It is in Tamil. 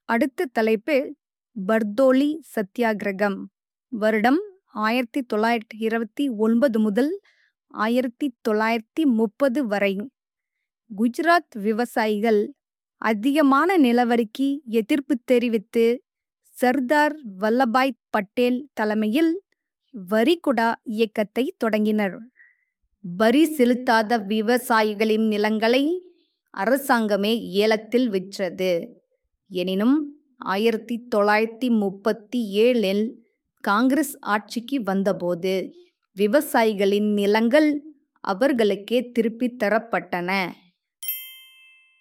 அடுத்த தலைப்பு பர்தோலி சத்தியாகிரகம். வருடம் 1929 முதல் 1930 வரை. குஜராத் விவசாயிகள் அதிகமான நிலவரிக்கு எதிர்ப்பு தெரிவித்து சர்தார் வல்லபாய் பட்டேல் தலைமையில் வரிகுடா இயக்கத்தை தொடங்கினர். வரி செலுத்தாத விவசாயிகளின் நிலங்களை அரசாங்கமே ஏலத்தில் விற்றது. எனினும் 1937 காங்கிரஸ் ஆட்சிக்கு வந்தபோது விவசாயிகளின் நிலங்கள் அவர்களுக்கே திருப்பித் தரப்பட்டன.